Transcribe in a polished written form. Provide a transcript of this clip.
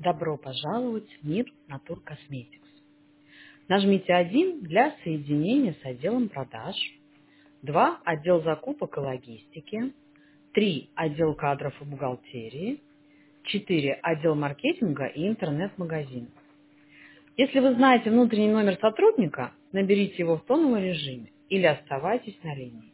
Добро пожаловать в мир Natur Cosmetics. Нажмите 1 для соединения с отделом продаж, 2 – отдел закупок и логистики, 3 – отдел кадров и бухгалтерии, 4 – отдел маркетинга и интернет-магазин. Если вы знаете внутренний номер сотрудника, наберите его в тоновом режиме или оставайтесь на линии.